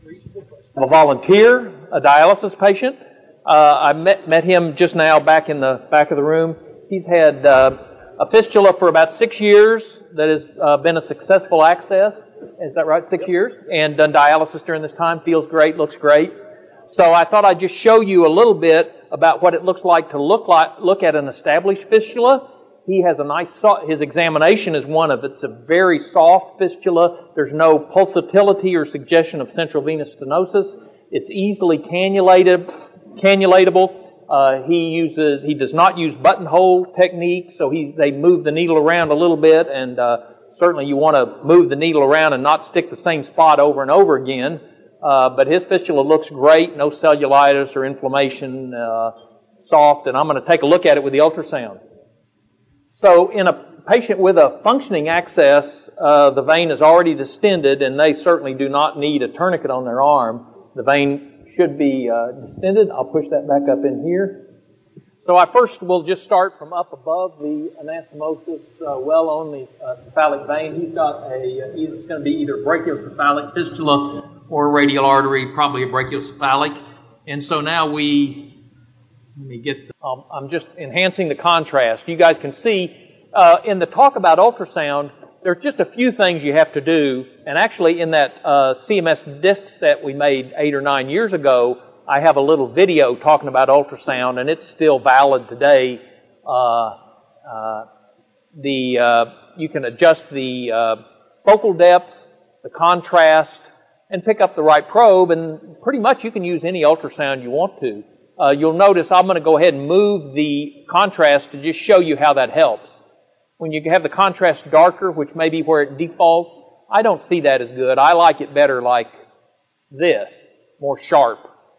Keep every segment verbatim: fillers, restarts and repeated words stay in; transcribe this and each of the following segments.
A volunteer, a dialysis patient. Uh, I met, met him just now back in the back of the room. He's had uh, a fistula for about six years that has uh, been a successful access. Is that right? Six years? And done dialysis during this time. Feels great, looks great. So I thought I'd just show you a little bit about what it looks like to look like look at an established fistula. He has a nice, his examination is one of, it's a very soft fistula. There's no pulsatility or suggestion of central venous stenosis. It's easily cannulated, cannulatable. Uh, he uses, he does not use buttonhole technique, so he, they move the needle around a little bit, and uh, certainly you want to move the needle around and not stick the same spot over and over again. Uh, but his fistula looks great, no cellulitis or inflammation, uh, soft, and I'm going to take a look at it with the ultrasound. So in a patient with a functioning access, uh, the vein is already distended, and they certainly do not need a tourniquet on their arm. The vein should be uh, distended. I'll push that back up in here. So I first will just start from up above the anastomosis, uh, well on the uh, cephalic vein. He's got a, uh, it's going to be either brachiocephalic fistula or radial artery, probably a brachiocephalic. And so now we, let me get, the, um, I'm just enhancing the contrast. You guys can see, uh, in the talk about ultrasound, there's just a few things you have to do. And actually in that uh, C M S disc set we made eight or nine years ago, I have a little video talking about ultrasound, and it's still valid today. Uh, uh, the uh, you can adjust the uh, focal depth, the contrast, and pick up the right probe, and pretty much you can use any ultrasound you want to. Uh, you'll notice I'm going to go ahead and move the contrast to just show you how that helps. When you have the contrast darker, which may be where it defaults, I don't see that as good. I like it better like this, more sharp.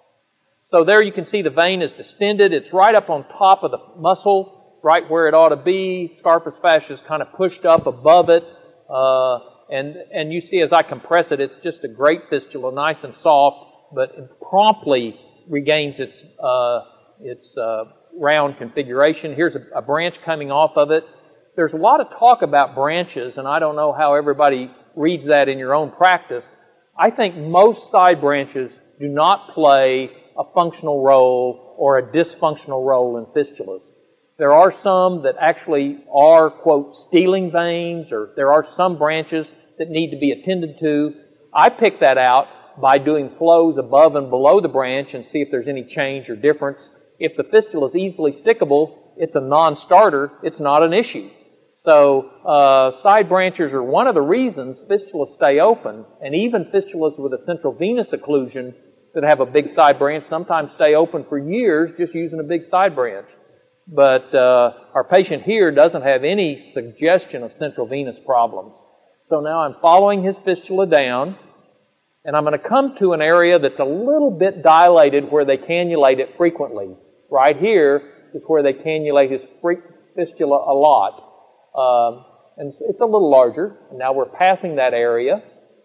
So there you can see the vein is distended. It's right up on top of the muscle, right where it ought to be. Scarpus fascia is kind of pushed up above it. Uh, and, and you see as I compress it, it's just a great fistula, nice and soft, but it promptly regains its, uh, its, uh, round configuration. Here's a, a branch coming off of it. There's a lot of talk about branches, and I don't know how everybody reads that in your own practice. I think most side branches do not play a functional role or a dysfunctional role in fistulas. There are some that actually are, quote, stealing veins, or there are some branches that need to be attended to. I pick that out by doing flows above and below the branch and see if there's any change or difference. If the fistula is easily stickable, it's a non-starter, it's not an issue. So uh, side branches are one of the reasons fistulas stay open, and even fistulas with a central venous occlusion that have a big side branch sometimes stay open for years just using a big side branch. But uh, our patient here doesn't have any suggestion of central venous problems. So now I'm following his fistula down, and I'm going to come to an area that's a little bit dilated where they cannulate it frequently. Right here is where they cannulate his fistula a lot. Um, and it's a little larger. And now we're passing that area.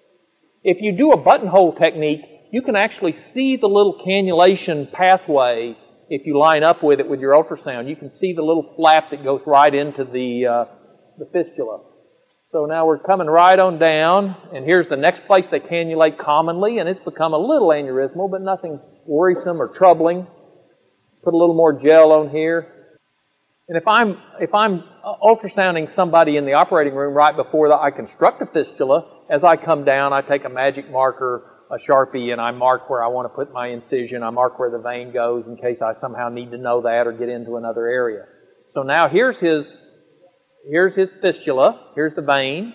If you do a buttonhole technique, you can actually see the little cannulation pathway if you line up with it with your ultrasound. You can see the little flap that goes right into the, uh, the fistula. So now we're coming right on down, and here's the next place they cannulate commonly, and it's become a little aneurysmal, but nothing worrisome or troubling. Put a little more gel on here. And if I'm, if I'm ultrasounding somebody in the operating room right before I construct a fistula, as I come down, I take a magic marker, a Sharpie, and I mark where I want to put my incision. I mark where the vein goes in case I somehow need to know that or get into another area. So now here's his, here's his fistula. Here's the vein.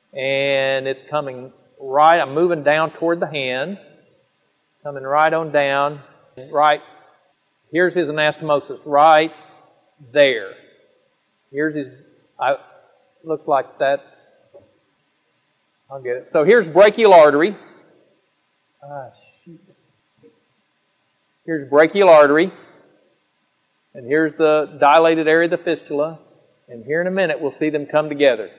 And it's coming right, I'm moving down toward the hand. Coming right on down. Right. Here's his anastomosis right there. Here's his, I, looks like that's, I'll get it. So here's brachial artery. Ah, shoot. Here's brachial artery. And here's the dilated area of the fistula. And here in a minute we'll see them come together.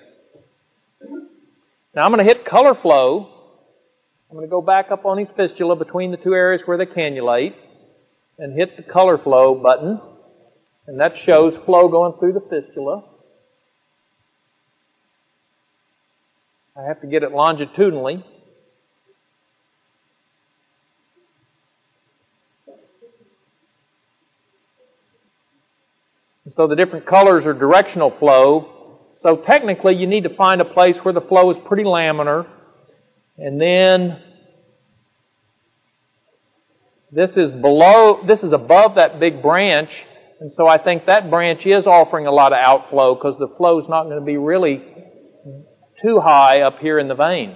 Now I'm going to hit color flow. I'm going to go back up on his fistula between the two areas where they cannulate and hit the color flow button. And that shows flow going through the fistula. I have to get it longitudinally. so the different colors are directional flow. So technically you need to find a place where the flow is pretty laminar. And then this is below, this is above that big branch. And so I think that branch is offering a lot of outflow because the flow is not going to be really too high up here in the vein.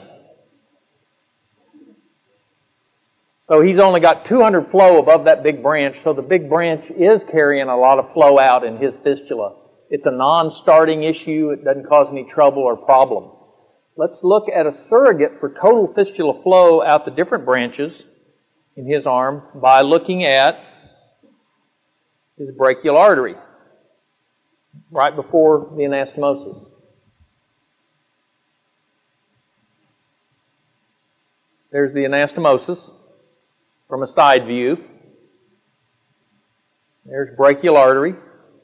So he's only got two hundred flow above that big branch, so the big branch is carrying a lot of flow out in his fistula. It's a non-starting issue. It doesn't cause any trouble or problems. Let's look at a surrogate for total fistula flow out the different branches in his arm by looking at his brachial artery right before the anastomosis. There's the anastomosis from a side view. There's brachial artery.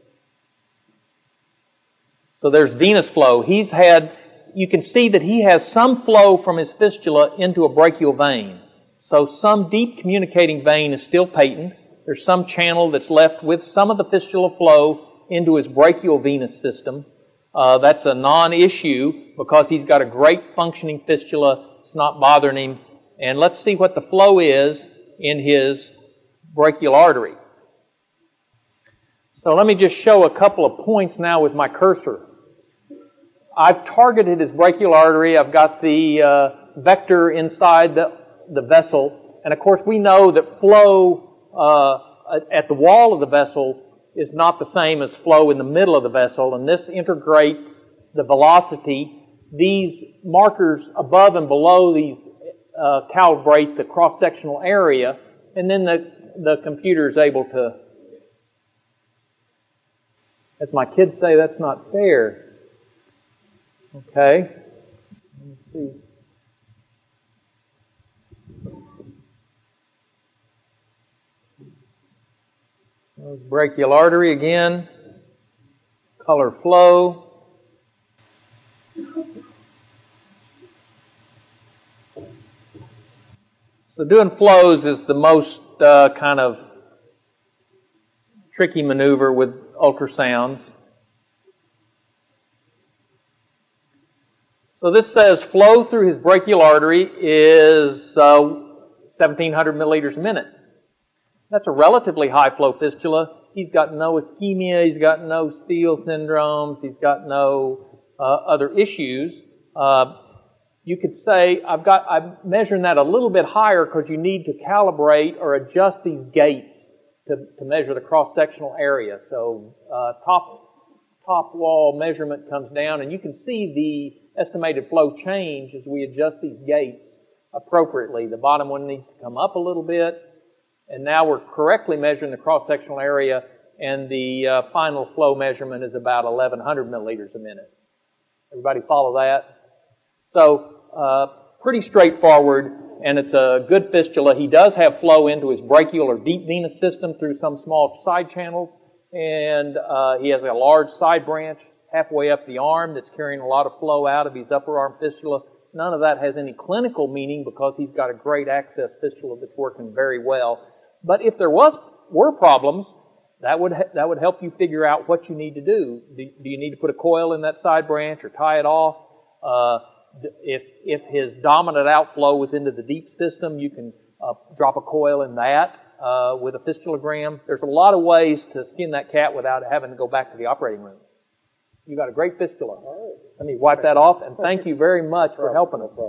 So there's venous flow. He's had, you can see that he has some flow from his fistula into a brachial vein. So some deep communicating vein is still patent. There's some channel that's left with some of the fistula flow into his brachial venous system. Uh, that's a non-issue because he's got a great functioning fistula. It's not bothering him. And let's see what the flow is in his brachial artery. So let me just show a couple of points now with my cursor. I've targeted his brachial artery. I've got the uh, vector inside the, the vessel. And of course we know that flow uh, at the wall of the vessel is not the same as flow in the middle of the vessel. And this integrates the velocity. These markers above and below these Uh, calibrate the cross-sectional area, and then the, the computer is able to, as my kids say, that's not fair. Okay. Let me see. There's brachial artery again. Color flow. So doing flows is the most uh, kind of tricky maneuver with ultrasounds. So this says flow through his brachial artery is uh, seventeen hundred milliliters a minute. That's a relatively high flow fistula. He's got no ischemia, he's got no Steele syndromes, he's got no uh, other issues. Uh, You could say, I've got, I'm measuring that a little bit higher because you need to calibrate or adjust these gates to, to measure the cross-sectional area. So, uh, top, top wall measurement comes down and you can see the estimated flow change as we adjust these gates appropriately. The bottom one needs to come up a little bit, and now we're correctly measuring the cross-sectional area, and the uh, final flow measurement is about eleven hundred milliliters a minute. Everybody follow that? So, Uh, pretty straightforward, and it's a good fistula. He does have flow into his brachial or deep venous system through some small side channels, and uh, he has a large side branch halfway up the arm that's carrying a lot of flow out of his upper arm fistula. None of that has any clinical meaning because he's got a great access fistula that's working very well. But if there was were problems, that would ha- that would help you figure out what you need to do. Do, do you need to put a coil in that side branch or tie it off? Uh, If, if his dominant outflow was into the deep system, you can uh, drop a coil in that uh, with a fistulogram. There's a lot of ways to skin that cat without having to go back to the operating room. You got a great fistula. Let me wipe that off, and thank you very much for helping us.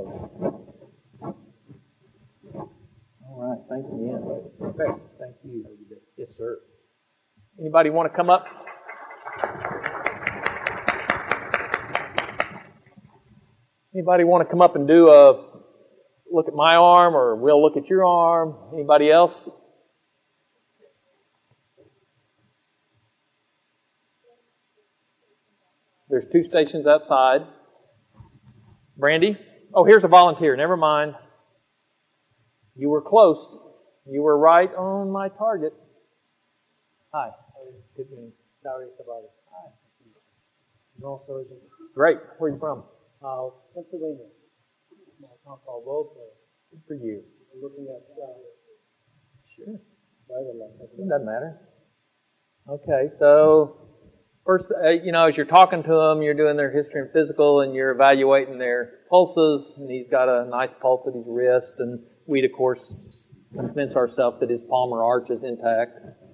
All right, thank you again. Thanks. Thank you. Yes, sir. Anybody want to come up? Anybody want to come up and do a look at my arm, or we'll look at your arm? Anybody else? There's two stations outside. Brandy? Oh, here's a volunteer. Never mind. You were close. You were right on my target. Hi. Good news. Darius about it. Hi. No surgeon. Great. Where are you from? Uh, Pennsylvania. Small town called Wolford. Good for you. I'm looking at uh, Sure. driver license. It doesn't matter. Okay, so first, uh, you know, as you're talking to them, you're doing their history and physical, and you're evaluating their pulses, and he's got a nice pulse at his wrist, and we'd, of course, convince ourselves that his palmar arch is intact.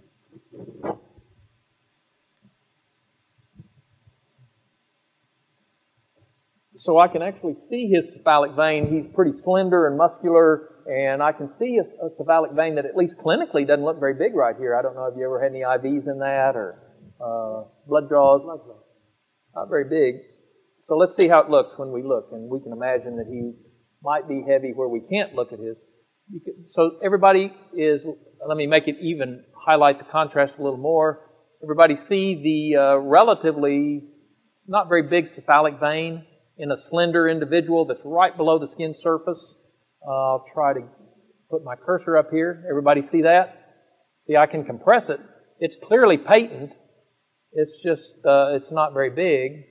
So I can actually see his cephalic vein. He's pretty slender and muscular, and I can see a, a cephalic vein that at least clinically doesn't look very big right here. I don't know if you ever had any I Vs in that or uh, blood draws. Not very big. So let's see how it looks when we look, and we can imagine that he might be heavy where we can't look at his. You can, so everybody is, let me make it even, highlight the contrast a little more. Everybody see the uh, relatively not very big cephalic vein in a slender individual that's right below the skin surface. Uh, I'll try to put my cursor up here. Everybody see that? See, I can compress it. It's clearly patent. It's just, uh, it's not very big.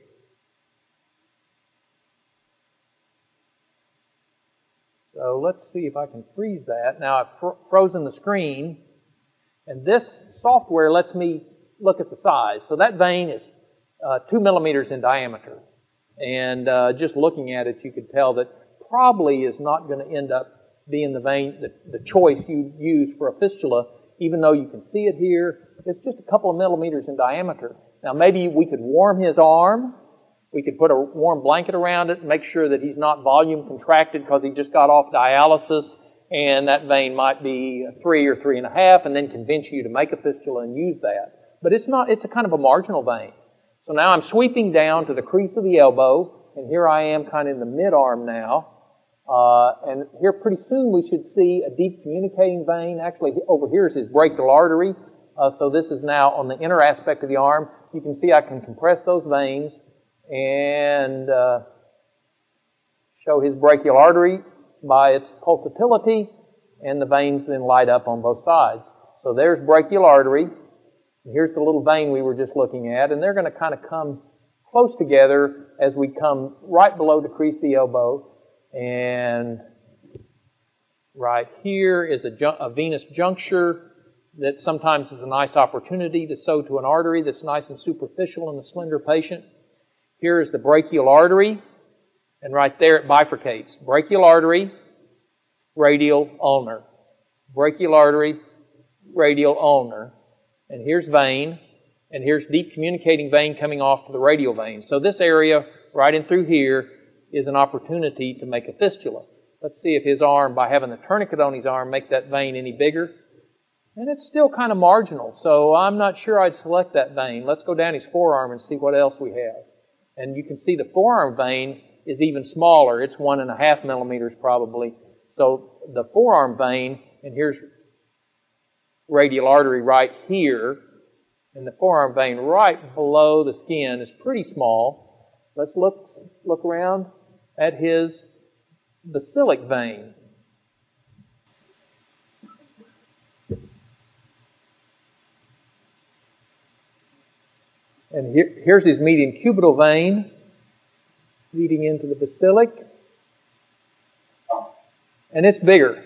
So let's see if I can freeze that. Now I've fr- frozen the screen, and this software lets me look at the size. So that vein is uh, two millimeters in diameter. And uh, just looking at it, you could tell that probably is not going to end up being the vein, the, the choice you use for a fistula, even though you can see it here. It's just a couple of millimeters in diameter. Now maybe we could warm his arm. We could put a warm blanket around it and make sure that he's not volume contracted because he just got off dialysis, and that vein might be three or three and a half, and then convince you to make a fistula and use that. But it's not, it's a kind of a marginal vein. So now I'm sweeping down to the crease of the elbow, and here I am kind of in the mid-arm now. Uh, and here pretty soon we should see a deep communicating vein. Actually, over here is his brachial artery. Uh, so this is now on the inner aspect of the arm. You can see I can compress those veins and uh, show his brachial artery by its pulsatility, and the veins then light up on both sides. So there's brachial artery. Here's the little vein we were just looking at, and they're going to kind of come close together as we come right below the crease of the elbow. And right here is a, ju- a venous juncture that sometimes is a nice opportunity to sew to an artery that's nice and superficial in a slender patient. Here is the brachial artery, and right there it bifurcates. Brachial artery, radial ulnar. Brachial artery, radial ulnar. And here's vein, and here's deep communicating vein coming off to the radial vein. So this area right in through here is an opportunity to make a fistula. Let's see if his arm, by having the tourniquet on his arm, make that vein any bigger. And it's still kind of marginal, so I'm not sure I'd select that vein. Let's go down his forearm and see what else we have. And you can see the forearm vein is even smaller. It's one and a half millimeters probably. So the forearm vein, and here's radial artery right here, and the forearm vein right below the skin is pretty small. Let's look look around at his basilic vein. And here, here's his median cubital vein leading into the basilic. And it's bigger.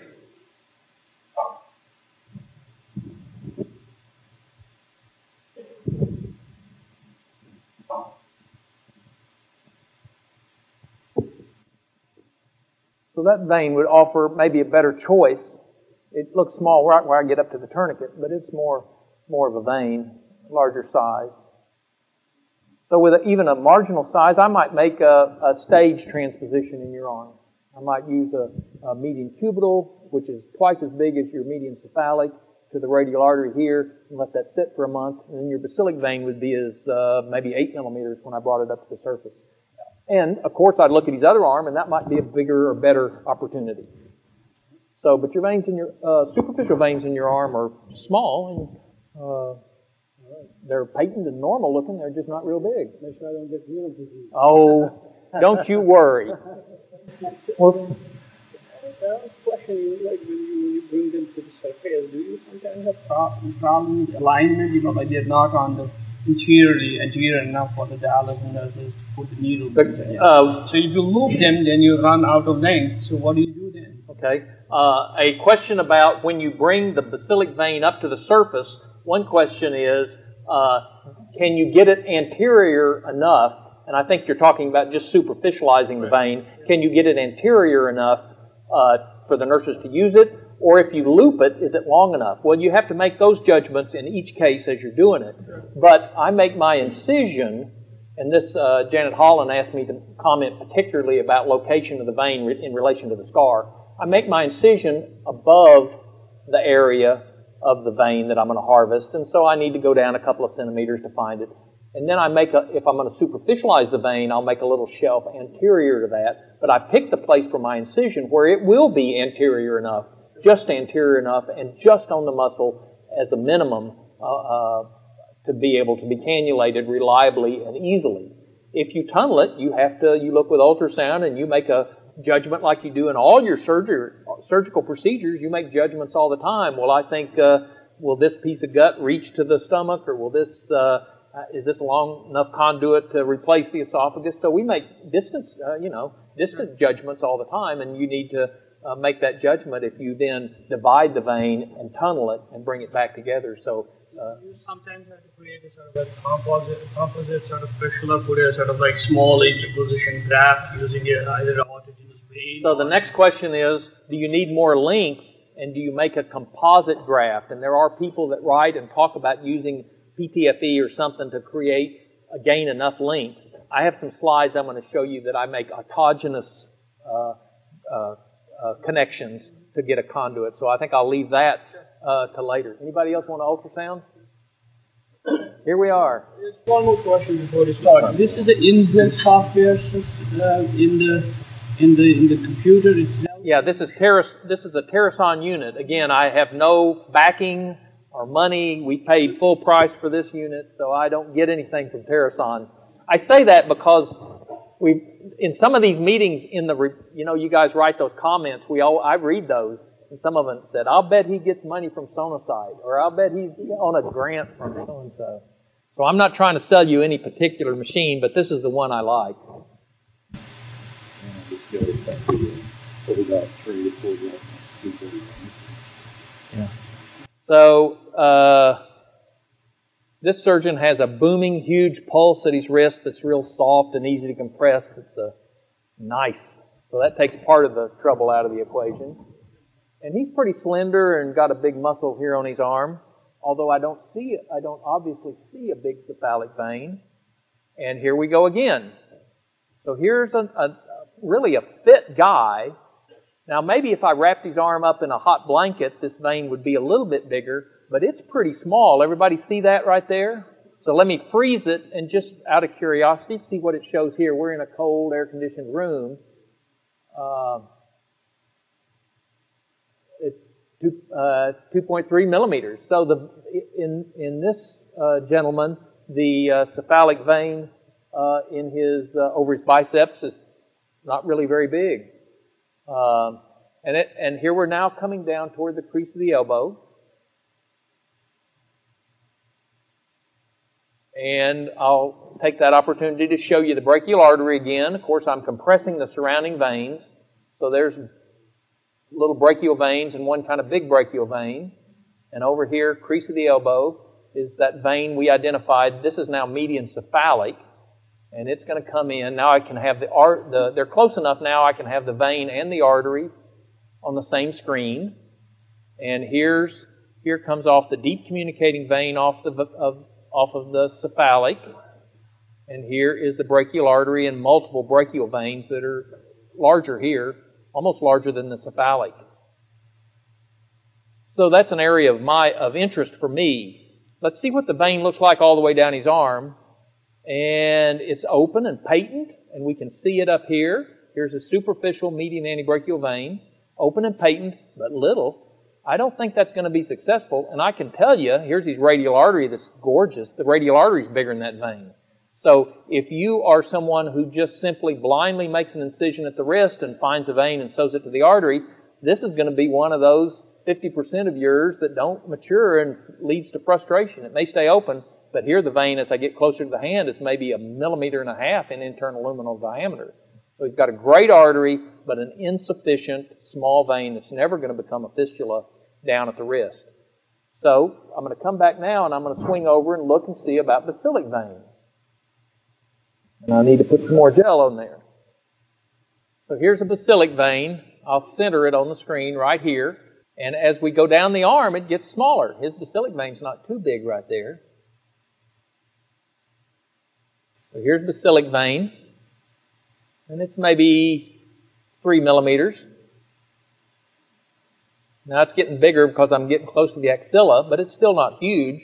So that vein would offer maybe a better choice. It looks small right where I get up to the tourniquet, but it's more, more of a vein, larger size. So with a, even a marginal size, I might make a, a stage transposition in your arm. I might use a, a median cubital, which is twice as big as your median cephalic, to the radial artery here, and let that sit for a month. And then your basilic vein would be as uh, maybe eight millimeters when I brought it up to the surface. And, of course, I'd look at his other arm, and that might be a bigger or better opportunity. So, but your veins in your, uh, superficial veins in your arm are small, and uh, they're patent and normal looking. They're just not real big. Make sure I don't get renal disease. Oh, don't you worry. Well, the question is, like, when you, when you bring them to the surface, do you sometimes have pro- problems with alignment, you know, like they're not on the interiorly, anterior enough for the dialysis nurses to put the needle But, in. uh, So if you move them, then you run out of length. So what do you do then? Okay. Uh, a question about when you bring the basilic vein up to the surface. One question is, uh, can you get it anterior enough? And I think you're talking about just superficializing the vein. Can you get it anterior enough uh, for the nurses to use it? Or if you loop it, is it long enough? Well, you have to make those judgments in each case as you're doing it. But I make my incision, and this uh, Janet Holland asked me to comment particularly about location of the vein re- in relation to the scar. I make my incision above the area of the vein that I'm going to harvest, and so I need to go down a couple of centimeters to find it. And then I make a, if I'm going to superficialize the vein, I'll make a little shelf anterior to that. But I pick the place for my incision where it will be anterior enough, just anterior enough, and just on the muscle as a minimum uh, uh, to be able to be cannulated reliably and easily. If you tunnel it, you have to, you look with ultrasound and you make a judgment like you do in all your surgery, surgical procedures. You make judgments all the time. Well, I think, uh, will this piece of gut reach to the stomach, or will this, uh, is this a long enough conduit to replace the esophagus? So we make distance, uh, you know, distant judgments all the time, and you need to uh, make that judgment if you then divide the vein and tunnel it and bring it back together. So uh, you sometimes have to create a sort of a composite, composite sort of fistula, put a sort of like small interposition graft using a, either a autogenous vein. So the next question is, do you need more length, and do you make a composite graft? And there are people that write and talk about using P T F E or something to create, uh, gain enough length. I have some slides I'm going to show you that I make autogenous uh, uh, uh, connections to get a conduit. So I think I'll leave that uh, to later. Anybody else want an ultrasound? Here we are. There's one more question before we start. This is the inbuilt software uh, in the in the in the computer itself. Yeah, this is Teras, This is a Terason unit. Again, I have no backing or money. We paid full price for this unit, so I don't get anything from Terason. I say that because we, in some of these meetings, in the, you know, you guys write those comments. We all, I read those, and some of them said, "I'll bet he gets money from Sonosite," or "I'll bet he's on a grant from so and so." So I'm not trying to sell you any particular machine, but this is the one I like. Yeah. So, uh, this surgeon has a booming, huge pulse at his wrist that's real soft and easy to compress. It's a nice. So that takes part of the trouble out of the equation. And he's pretty slender and got a big muscle here on his arm. Although I don't see it, I don't obviously see a big cephalic vein. And here we go again. So here's a, a really a fit guy. Now, maybe if I wrapped his arm up in a hot blanket, this vein would be a little bit bigger, but it's pretty small. Everybody see that right there? So let me freeze it, and just out of curiosity, see what it shows here. We're in a cold, air-conditioned room. Uh, it's two, uh, two point three millimeters. So the in in this uh, gentleman, the uh, cephalic vein uh, in his uh, over his biceps is not really very big. Um, and it, and here we're now coming down toward the crease of the elbow. And I'll take that opportunity to show you the brachial artery again. Of course, I'm compressing the surrounding veins. So there's little brachial veins and one kind of big brachial vein. And over here, crease of the elbow, is that vein we identified. This is now median cephalic. And it's going to come in. Now I can have the art, the, they're close enough now I can have the vein and the artery on the same screen. And here's, here comes off the deep communicating vein off the, of, off of the cephalic. And here is the brachial artery and multiple brachial veins that are larger here, almost larger than the cephalic. So that's an area of my, of interest for me. Let's see what the vein looks like all the way down his arm. And it's open and patent, and we can see it up here. Here's a superficial median antebrachial vein, open and patent, but little. I don't think that's going to be successful. And I can tell you, here's his radial artery that's gorgeous. The radial artery is bigger than that vein. So if you are someone who just simply blindly makes an incision at the wrist and finds a vein and sews it to the artery, this is going to be one of those fifty percent of yours that don't mature and leads to frustration. It may stay open, but here the vein, as I get closer to the hand, is maybe a millimeter and a half in internal luminal diameter. So he's got a great artery, but an insufficient small vein that's never going to become a fistula down at the wrist. So I'm going to come back now and I'm going to swing over and look and see about basilic veins. And I need to put some more gel on there. So here's a basilic vein. I'll center it on the screen right here. And as we go down the arm, it gets smaller. His basilic vein's not too big right there. So here's basilic vein. And it's maybe three millimeters. Now it's getting bigger because I'm getting close to the axilla, but it's still not huge.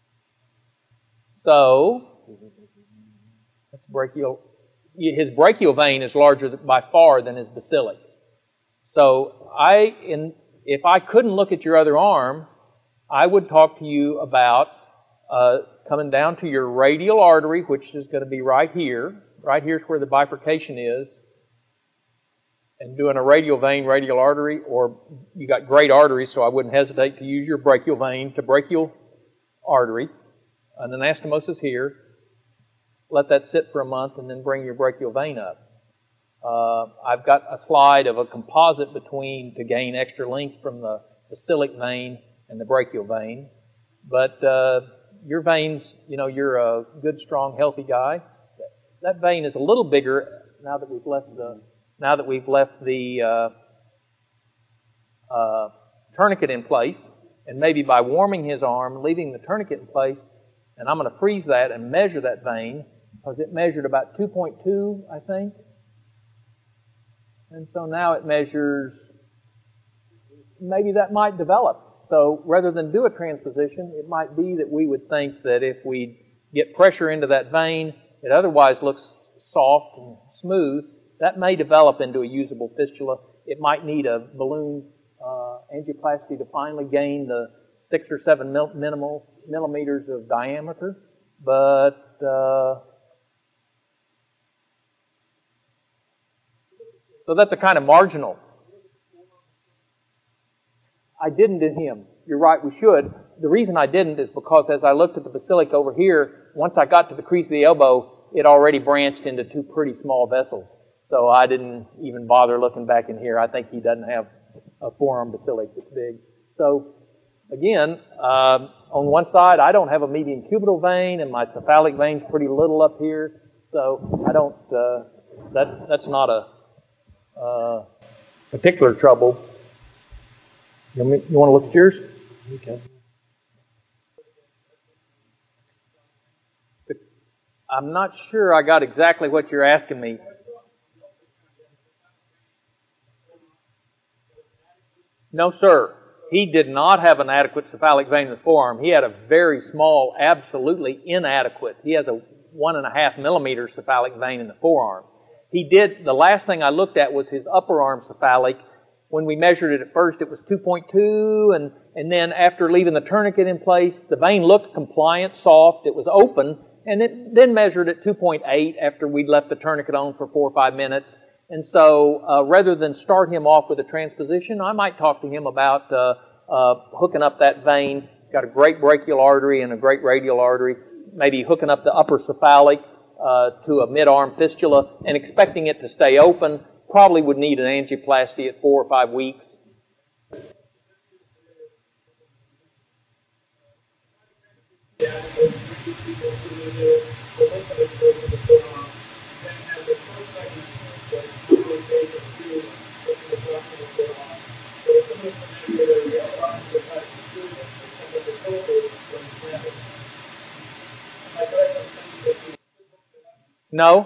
So, that's brachial. His brachial vein is larger by far than his basilic. So I, in, if I couldn't look at your other arm, I would talk to you about uh, coming down to your radial artery, which is going to be right here. Right here's where the bifurcation is. And doing a radial vein, radial artery, or you got great arteries, so I wouldn't hesitate to use your brachial vein to brachial artery. An anastomosis here. Let that sit for a month and then bring your brachial vein up. Uh, I've got a slide of a composite between to gain extra length from the basilic vein and the brachial vein. But uh, your veins, you know, you're a good, strong, healthy guy. That vein is a little bigger now that we've left the now that we've left the uh, uh, tourniquet in place, and maybe by warming his arm, leaving the tourniquet in place, and I'm going to freeze that and measure that vein because it measured about two point two, I think. And so now it measures, maybe that might develop. So rather than do a transposition, it might be that we would think that if we get pressure into that vein, it otherwise looks soft and smooth, that may develop into a usable fistula. It might need a balloon uh, angioplasty to finally gain the six or seven mil- minimal, millimeters of diameter. But uh, so that's a kind of marginal. I didn't in him. You're right, we should. The reason I didn't is because as I looked at the basilic over here, once I got to the crease of the elbow, it already branched into two pretty small vessels. So I didn't even bother looking back in here. I think he doesn't have a forearm basilic that's big. So again, uh, on one side, I don't have a median cubital vein, and my cephalic vein's pretty little up here. So I don't. Uh, that that's not a uh, particular trouble. You want, me, you want to look at yours? Okay. I'm not sure I got exactly what you're asking me. No, sir. He did not have an adequate cephalic vein in the forearm. He had a very small, absolutely inadequate. He has a one and a half millimeter cephalic vein in the forearm. He did, the last thing I looked at was his upper arm cephalic. When we measured it at first, it was two point two, and, and then after leaving the tourniquet in place, the vein looked compliant, soft, it was open, and it then measured at two point eight after we'd left the tourniquet on for four or five minutes. And so, uh, rather than start him off with a transposition, I might talk to him about uh, uh, hooking up that vein. He's got a great brachial artery and a great radial artery. Maybe hooking up the upper cephalic uh, to a mid-arm fistula and expecting it to stay open. Probably would need an angioplasty at four or five weeks. No?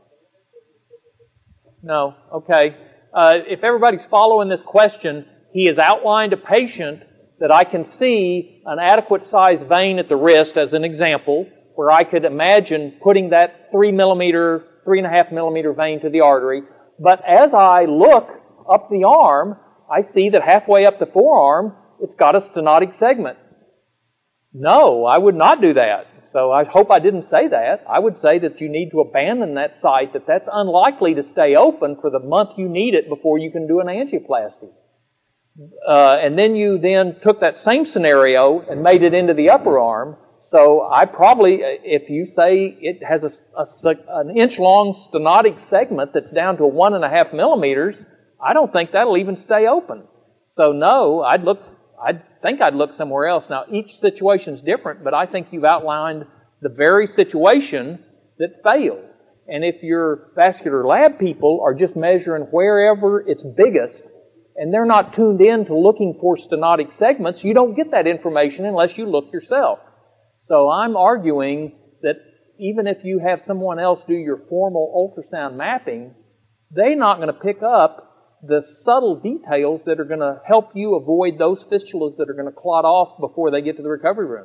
No. Okay. Uh, if everybody's following this question, he has outlined a patient that I can see an adequate sized vein at the wrist as an example, where I could imagine putting that three millimeter, three and a half millimeter vein to the artery. But as I look up the arm, I see that halfway up the forearm, it's got a stenotic segment. No, I would not do that. So I hope I didn't say that. I would say that you need to abandon that site, that that's unlikely to stay open for the month you need it before you can do an angioplasty. Uh, and then you then took that same scenario and made it into the upper arm. So I probably, if you say it has a, a, an inch-long stenotic segment that's down to one and a half millimeters, I don't think that'll even stay open. So no, I'd look, I think I'd look somewhere else. Now, each situation's different, but I think you've outlined the very situation that fails. And if your vascular lab people are just measuring wherever it's biggest, and they're not tuned in to looking for stenotic segments, you don't get that information unless you look yourself. So I'm arguing that even if you have someone else do your formal ultrasound mapping, they're not going to pick up the subtle details that are going to help you avoid those fistulas that are going to clot off before they get to the recovery room.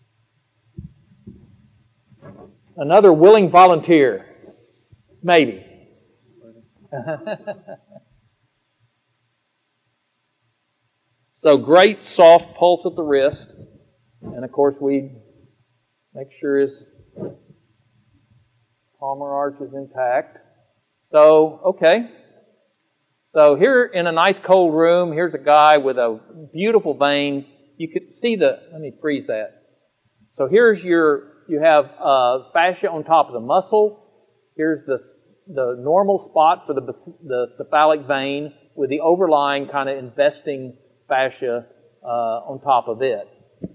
Another willing volunteer. Maybe. So great soft pulse at the wrist. And of course we make sure his palmar arch is intact. So, okay. So here in a nice cold room, here's a guy with a beautiful vein. You could see the, let me freeze that. So here's your, you have uh, fascia on top of the muscle. Here's the, the normal spot for the, the cephalic vein with the overlying kind of investing fascia uh, on top of it.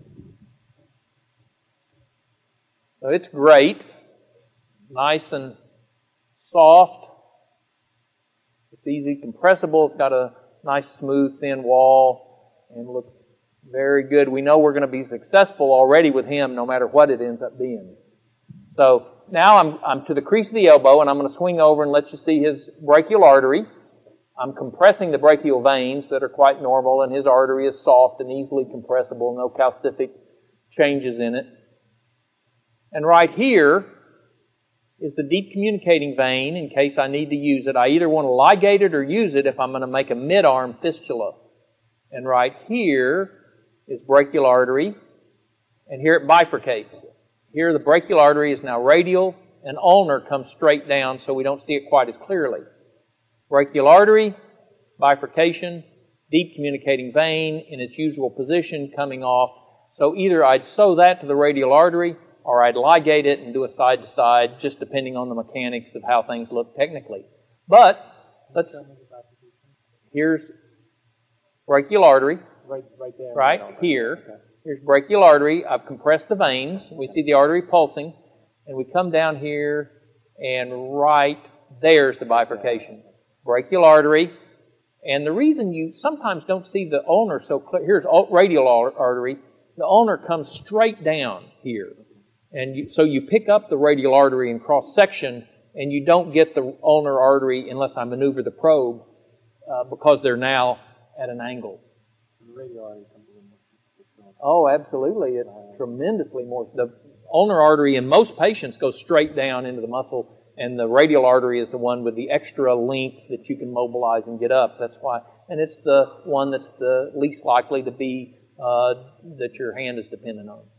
So it's great. Nice and soft. It's easy compressible. It's got a nice smooth thin wall and looks very good. We know we're going to be successful already with him no matter what it ends up being. So now I'm, I'm to the crease of the elbow and I'm going to swing over and let you see his brachial artery. I'm compressing the brachial veins that are quite normal, and his artery is soft and easily compressible, no calcific changes in it. And right here is the deep communicating vein in case I need to use it. I either want to ligate it or use it if I'm going to make a mid-arm fistula. And right here is brachial artery, and here it bifurcates. Here the brachial artery is now radial, and ulnar comes straight down so we don't see it quite as clearly. Brachial artery, bifurcation, deep communicating vein in its usual position coming off. So either I'd sew that to the radial artery or I'd ligate it and do a side to side, just depending on the mechanics of how things look technically. But let's, here's brachial artery, Right, right there. right here. Okay. Here's brachial artery. I've compressed the veins. We see the artery pulsing. And we come down here and right there's the bifurcation. Brachial artery. And the reason you sometimes don't see the ulnar so clear, here's radial artery. The ulnar comes straight down here. And you, so you pick up the radial artery in cross section and you don't get the ulnar artery unless I maneuver the probe uh, because they're now at an angle. Oh, absolutely. It's tremendously more. The ulnar artery in most patients goes straight down into the muscle, and the radial artery is the one with the extra length that you can mobilize and get up. That's why, and it's the one that's the least likely to be uh, that your hand is dependent on.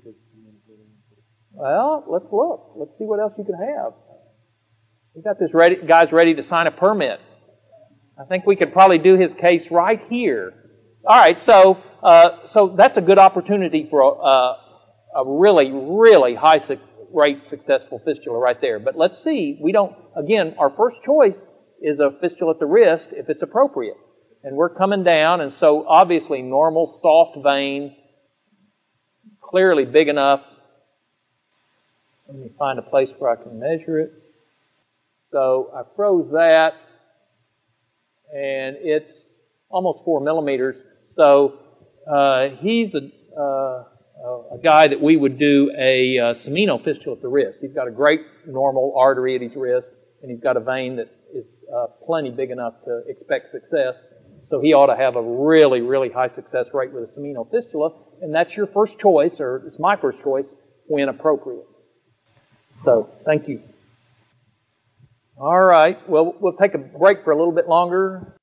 Well, let's look. Let's see what else you could have. We got this ready, guys ready to sign a permit. I think we could probably do his case right here. All right, so uh, so that's a good opportunity for a, a really, really high su- rate successful fistula right there. But let's see, we don't, again, our first choice is a fistula at the wrist if it's appropriate. And we're coming down, and so obviously normal soft vein, clearly big enough. Let me find a place where I can measure it. So I froze that, and it's almost four millimeters. So uh, he's a, uh, a guy that we would do a uh, semino fistula at the wrist. He's got a great normal artery at his wrist, and he's got a vein that is uh, plenty big enough to expect success. So he ought to have a really, really high success rate with a semino fistula, and that's your first choice, or it's my first choice, when appropriate. So, thank you. All right, well, we'll take a break for a little bit longer.